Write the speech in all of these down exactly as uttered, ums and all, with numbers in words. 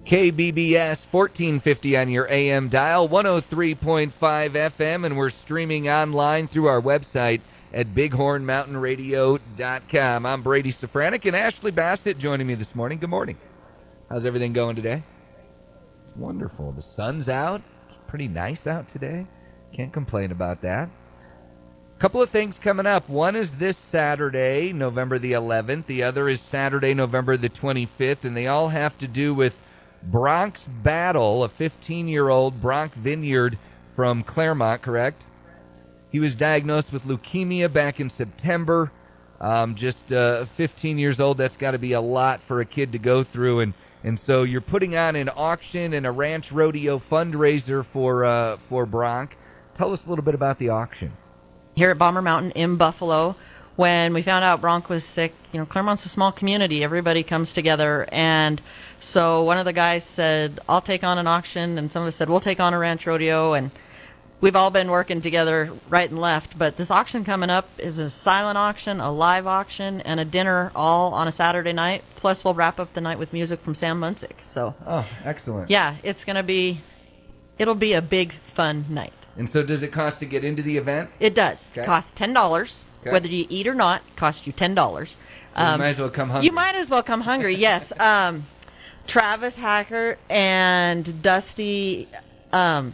K B B S fourteen fifty on your A M dial, one oh three point five F M, and we're streaming online through our website at bighorn mountain radio dot com. I'm Brady Safranek, and Ashley Bassett joining me this morning. Good morning. How's everything going today? It's wonderful. The sun's out. It's pretty nice out today. Can't complain about that. Couple of things coming up. One is this Saturday, November the eleventh. The other is Saturday, November the twenty-fifth, and they all have to do with Bronx Battle, a fifteen-year-old Bronx Vineyard from Claremont, correct? He was diagnosed with leukemia back in September. Um, just uh, fifteen years old. That's got to be a lot for a kid to go through. And, and so you're putting on an auction and a ranch rodeo fundraiser for uh, for Bronx. Tell us a little bit about the auction. Here at Bomber Mountain in Buffalo, when we found out Bronx was sick, you know, Claremont's a small community. Everybody comes together. And so one of the guys said, I'll take on an auction. And some of us said, we'll take on a ranch rodeo. And we've all been working together right and left. But this auction coming up is a silent auction, a live auction, and a dinner all on a Saturday night. Plus, we'll wrap up the night with music from Sam Munsick. So, oh, excellent. Yeah, it's going to be, it'll be a big, fun night. And so does it cost to get into the event? It does. Okay. It costs ten dollars. Okay. Whether you eat or not, it costs you ten dollars. So um, you might as well come hungry. You might as well come hungry, yes. Um, Travis Hacker and Dusty, um,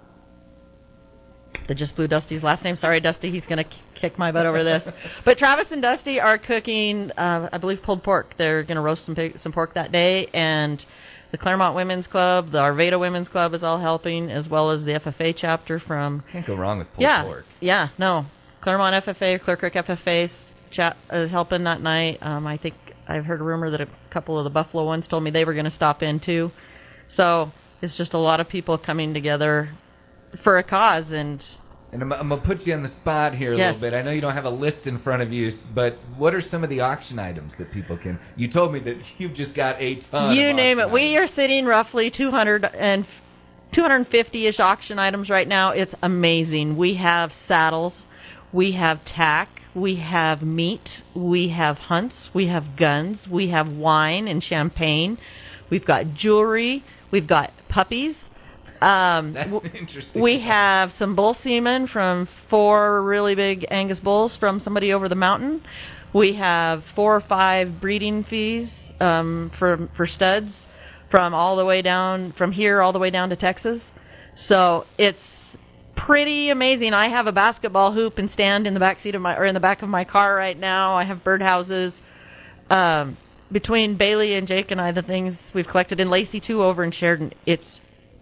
I just blew Dusty's last name. Sorry, Dusty, he's going to k- kick my butt over this. But Travis and Dusty are cooking, uh, I believe, pulled pork. They're going to roast some pig, some pork that day, and the Claremont Women's Club, the Arvada Women's Club is all helping, as well as the F F A chapter from... Can't go wrong with pulled yeah, pork. Yeah, no. Claremont F F A, Clear Creek F F A is cha- is helping that night. Um, I think I've heard a rumor that a couple of the Buffalo ones told me they were going to stop in, too. So it's just a lot of people coming together for a cause, and... And I'm, I'm going to put you on the spot here a yes. little bit. I know you don't have a list in front of you, but what are some of the auction items that people can... You told me that you've just got a ton You of name it. items. We are sitting roughly two hundred and two hundred fifty-ish auction items right now. It's amazing. We have saddles. We have tack. We have meat. We have hunts. We have guns. We have wine and champagne. We've got jewelry. We've got puppies. Um, That's interesting. We have some bull semen from four really big Angus bulls from somebody over the mountain. We have four or five breeding fees um, for for studs from all the way down from here all the way down to Texas. So it's pretty amazing. I have a basketball hoop and stand in the back seat of my or in the back of my car right now. I have birdhouses. Um, between Bailey and Jake and I, the things we've collected, and Lacey too over in Sheridan, it's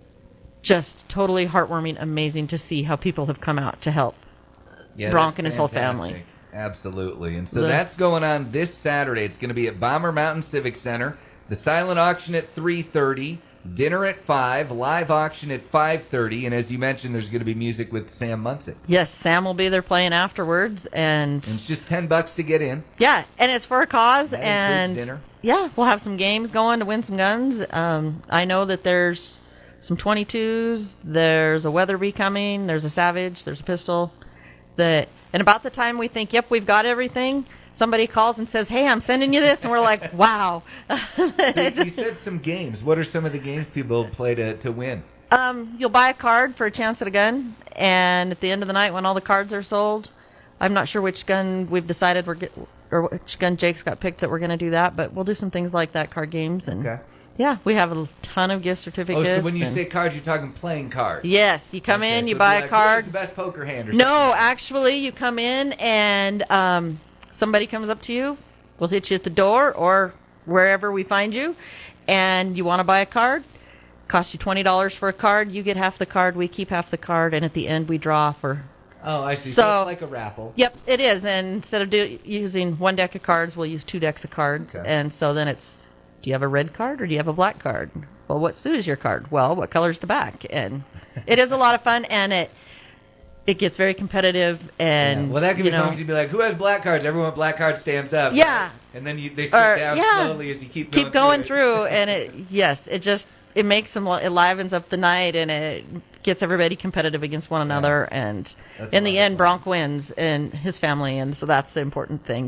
just totally heartwarming, amazing to see how people have come out to help yeah, Bronk and his fantastic. whole family. Absolutely. And so The- that's going on this Saturday. It's going to be at Bomber Mountain Civic Center. The silent auction at three thirty, dinner at five, live auction at five thirty, and as you mentioned, there's going to be music with Sam Munsick. Yes, Sam will be there playing afterwards, and, And it's just ten bucks to get in. yeah, and it's for a cause, That and includes dinner. yeah, we'll have some games going to win some guns. Um, I know that there's some twenty-twos, there's a Weatherby coming, there's a Savage, there's a pistol. That, and about the time we think, yep, we've got everything, somebody calls and says, hey, I'm sending you this, and we're like, wow. So you said some games. What are some of the games people play to, to win? Um, you'll buy a card for a chance at a gun, and at the end of the night, when all the cards are sold, I'm not sure which gun we've decided we're get, or which gun Jake's got picked that we're going to do that, but we'll do some things like that, card games, and Okay. yeah, we have a ton of gift Oh, certificates. so when you and- say cards, you're talking playing cards. yes, you come Okay, in, so you it'd buy be a like, card. "Who's the best poker hand?" Or No, something. actually, you come in and um, somebody comes up to you. We'll hit you at the door or wherever we find you, and you want to buy a card. Costs you twenty dollars for a card. You get half the card. We keep half the card, and at the end, we draw for. Oh, I see. So- So, it's like a raffle. Yep, it is. And instead of do, using one deck of cards, we'll use two decks of cards. Okay. And so then it's, do you have a red card or do you have a black card? Well, what suit is your card? Well, what color's the back? And it is a lot of fun, and it it gets very competitive. And Yeah. Well, that can you be know, fun 'cause you'd be like, who has black cards? Everyone with black cards stands up. Yeah. Right? And then you, they sit or, down yeah, slowly as you keep going keep going through. through, and it yes, it just it makes them it livens up the night, and it gets everybody competitive against one another, and That's in a the lot of end, fun. Bronk wins and his family, and so that's the important thing. But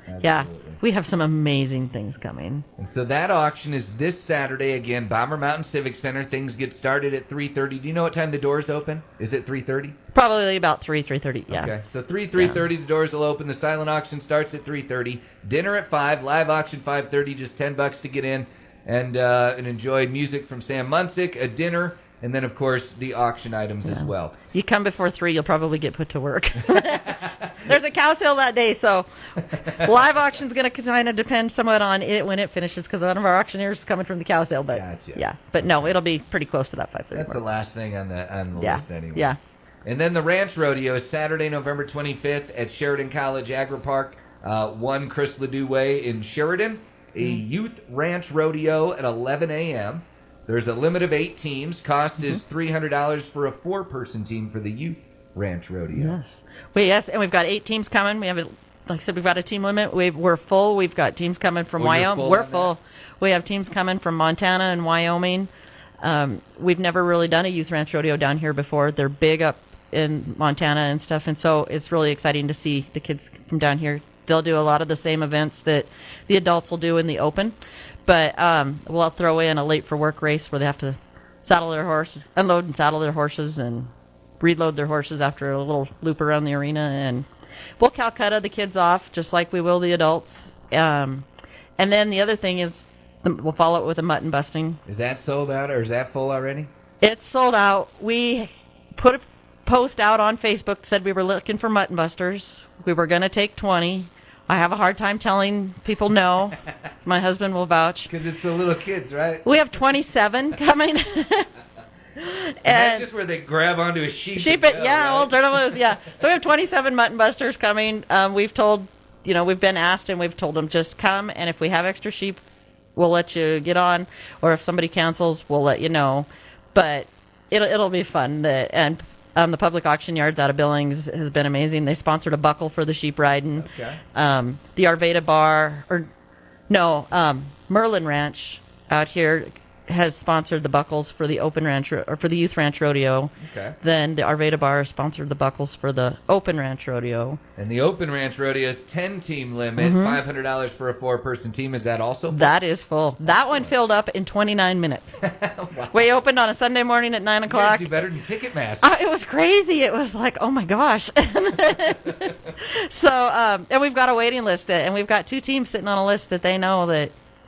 Yeah, Absolutely. we have some amazing things coming. And so that auction is this Saturday again, Bomber Mountain Civic Center. Things get started at three thirty. Do you know what time the doors open? Is it three thirty? Probably about three, three thirty. Yeah. Okay, so three, three thirty, the doors will open. The silent auction starts at three thirty. Dinner at five. Live auction five thirty. Just ten bucks to get in and uh, and enjoy music from Sam Munsick, a dinner, and then of course the auction items as well. You come before three, you'll probably get put to work. There's a cow sale that day, so live auction's going to kind of depend somewhat on it when it finishes, because one of our auctioneers is coming from the cow sale. But Gotcha. yeah, but no, it'll be pretty close to that five thirty. That's the last thing on the on the Yeah. list anyway. Yeah. And then the Ranch Rodeo is Saturday, November twenty-fifth at Sheridan College Agri Park, uh, one Chris Ledoux Way in Sheridan. A Mm-hmm. youth ranch rodeo at eleven a.m. There's a limit of eight teams. Cost Mm-hmm. is three hundred dollars for a four-person team for the youth ranch rodeo. Yes. We yes, and we've got eight teams coming. We have, a, like I said, we've got a team limit. We've, we're full. We've got teams coming from Oh, you're Wyoming. full We're on full. We have teams coming from Montana and Wyoming. Um, we've never really done a youth ranch rodeo down here before. They're big up in Montana and stuff, and so it's really exciting to see the kids from down here. They'll do a lot of the same events that the adults will do in the open, but um, we'll throw in a late for work race where they have to saddle their horses, unload and saddle their horses, and reload their horses after a little loop around the arena. And we'll Calcutta the kids off just like we will the adults. Um, and then the other thing is we'll follow it with a mutton busting. Is that sold out or is that full already? It's sold out. We put a post out on Facebook that said we were looking for mutton busters. We were going to take twenty. I have a hard time telling people no. My husband will vouch. Because it's the little kids, right? We have twenty-seven coming. And that's just where they grab onto a sheep. Sheep and it, go, yeah, right? we'll turn them loose, yeah. So we have twenty-seven mutton busters coming. Um, we've told, you know, we've been asked and we've told them just come, and if we have extra sheep, we'll let you get on, or if somebody cancels, we'll let you know. But it'll it'll be fun. The, and um, the public auction yards out of Billings has been amazing. They sponsored a buckle for the sheep riding. Okay. Um, the Arvada Bar, or no, um, Merlin Ranch out here has sponsored the buckles for the open ranch or for the youth ranch rodeo. Okay. Then the Arvada Bar sponsored the buckles for the open ranch rodeo. And the Open Ranch Rodeo is ten team limit, five hundred dollars for a four-person team. Is that also full? That is full. That one filled up in twenty-nine minutes. Wow. We opened on a Sunday morning at nine You guys o'clock. do better than Ticketmaster. Uh, it was crazy. It was like, oh my gosh. So, um, and we've got a waiting list, that, and we've got two teams sitting on a list that they know that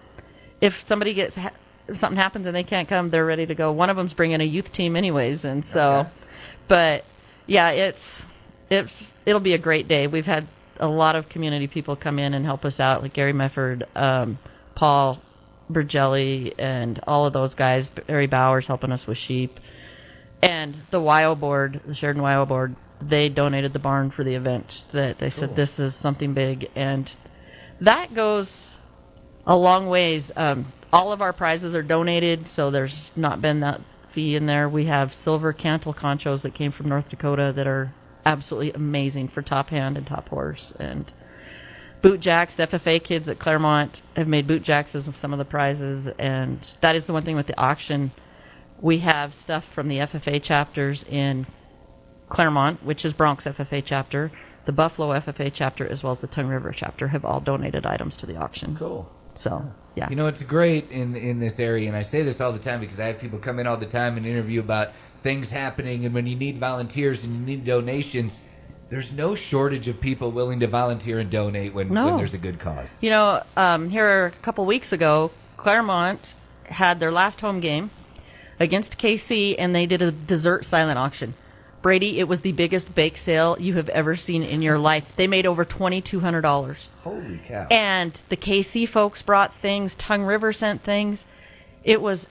if somebody gets, ha- if something happens and they can't come, they're ready to go. One of them's bringing a youth team anyways, and so, Okay. but yeah, it's it's it'll be a great day. We've had a lot of community people come in and help us out, like Gary Mefford, um, Paul Bergelli, and all of those guys. Barry Bowers helping us with sheep. And the W I O board, the Sheridan W I O board, they donated the barn for the event. That they said Cool. this is something big, and that goes a long ways. Um, all of our prizes are donated, so there's not been that fee in there. We have silver cantle conchos that came from North Dakota that are absolutely amazing for top hand and top horse. And boot jacks, the F F A kids at Claremont have made boot jacks as some of the prizes, and that is the one thing with the auction. We have stuff from the F F A chapters in Claremont, which is Bronx F F A chapter, the Buffalo F F A chapter, as well as the Tongue River chapter, have all donated items to the auction. Cool. So, yeah. You know, it's great in in this area, and I say this all the time because I have people come in all the time and interview about things happening, and when you need volunteers and you need donations, there's no shortage of people willing to volunteer and donate when, No. when there's a good cause. You know, um, here a couple weeks ago, Claremont had their last home game against K C, and they did a dessert silent auction. Brady, it was the biggest bake sale you have ever seen in your life. They made over twenty-two hundred dollars. Holy cow. And the K C folks brought things. Tongue River sent things. It was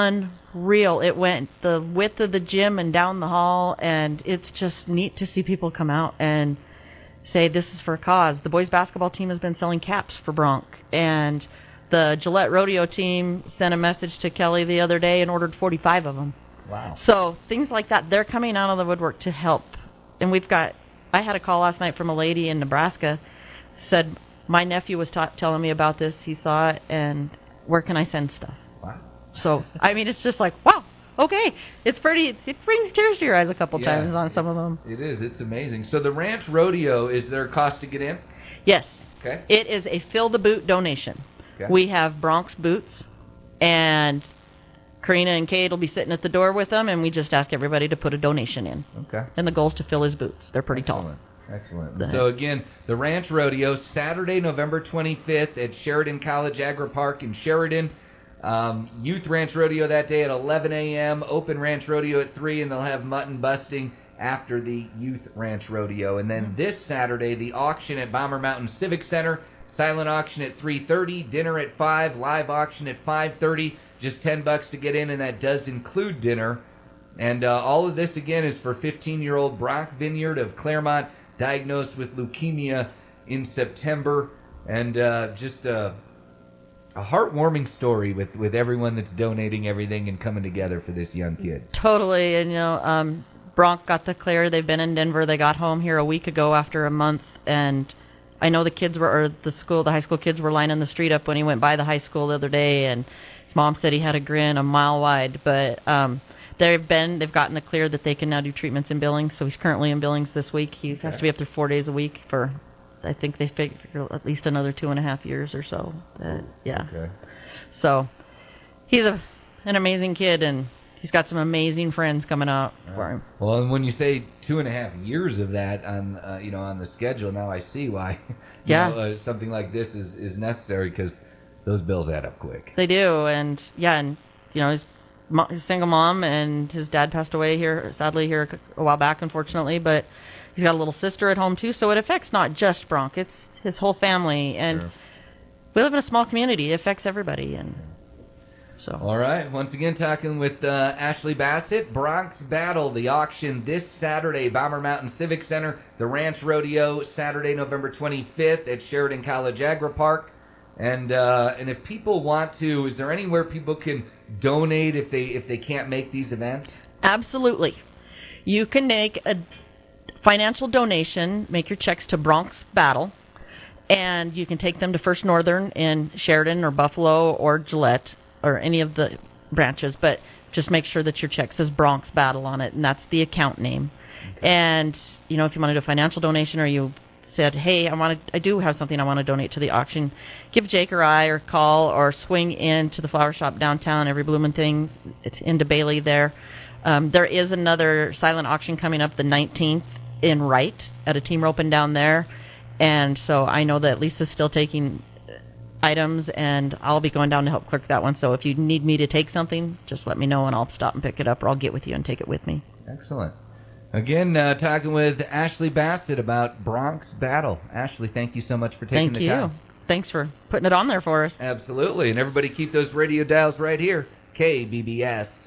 unreal. It went the width of the gym and down the hall, and it's just neat to see people come out and say this is for a cause. The boys basketball team has been selling caps for Bronc, and the Gillette Rodeo team sent a message to Kelly the other day and ordered forty-five of them. Wow. So things like that, they're coming out of the woodwork to help. And we've got, I had a call last night from a lady in Nebraska, said, my nephew was ta- telling me about this. He saw it, and where can I send stuff? Wow. So, I mean, it's just like, wow, okay. It's pretty, it brings tears to your eyes a couple Yeah, times on some of them. It is. It's amazing. So the Ranch Rodeo, is there a cost to get in? Yes. Okay. It is a fill the boot donation. Okay. We have Bronx boots, and Karina and Kate will be sitting at the door with them, and we just ask everybody to put a donation in. Okay. And the goal is to fill his boots. They're pretty tall. Excellent. Excellent. So again, the Ranch Rodeo, Saturday, November twenty-fifth at Sheridan College Agri Park in Sheridan. Um, Youth Ranch Rodeo that day at eleven a.m., Open Ranch Rodeo at three, and they'll have mutton busting after the Youth Ranch Rodeo. And then this Saturday, the auction at Bomber Mountain Civic Center, silent auction at three thirty, dinner at five, live auction at five thirty, just ten bucks to get in, and that does include dinner. And uh, all of this, again, is for fifteen-year-old Brock Vineyard of Claremont, diagnosed with leukemia in September. And uh, just a... A heartwarming story with, with everyone that's donating everything and coming together for this young kid. Totally. And, you know, um, Bronc got the clear. They've been in Denver. They got home here a week ago after a month. And I know the kids were, or the school, the high school kids were lining the street up when he went by the high school the other day. And his mom said he had a grin a mile wide. But um, they've been, they've gotten the clear that they can now do treatments in Billings. So he's currently in Billings this week. He okay. has to be up there four days a week for, I think they figure at least another two and a half years or so. Uh, yeah. Okay. So he's a an amazing kid, and he's got some amazing friends coming out uh, for him. Well, and when you say two and a half years of that on uh, you know on the schedule, now I see why. yeah. Know, uh, something like this is, is necessary because those bills add up quick. They do, and yeah, and you know his, mo- his single mom and his dad passed away here, sadly here a while back, unfortunately, but. He's got a little sister at home, too, so it affects not just Bronc. It's his whole family. And sure. we live in a small community. It affects everybody. And so. All right. Once again, talking with uh, Ashley Bassett. Bronx Battle, the auction this Saturday, Bomber Mountain Civic Center. The Ranch Rodeo, Saturday, November twenty-fifth at Sheridan College Agri Park. And uh, and if people want to, is there anywhere people can donate if they if they can't make these events? Absolutely. You can make a financial donation, make your checks to Bronx Battle, and you can take them to First Northern in Sheridan or Buffalo or Gillette or any of the branches, but just make sure that your check says Bronx Battle on it, and that's the account name. Okay. And, you know, if you want to do a financial donation or you said, hey, I want to, I do have something I want to donate to the auction, give Jake or I or call or swing into the flower shop downtown, every bloomin' thing into Bailey there. Um, there is another silent auction coming up the nineteenth in Wright at a team roping down there, and so I know that Lisa's still taking items, and I'll be going down to help clerk that one. So if you need me to take something, just let me know and I'll stop and pick it up, or I'll get with you and take it with me. Excellent. Again, uh, talking with Ashley Bassett about Bronx Battle. Ashley, thank you so much for taking thank the you. time. Thanks for putting it on there for us. Absolutely, and everybody keep those radio dials right here. K B B S.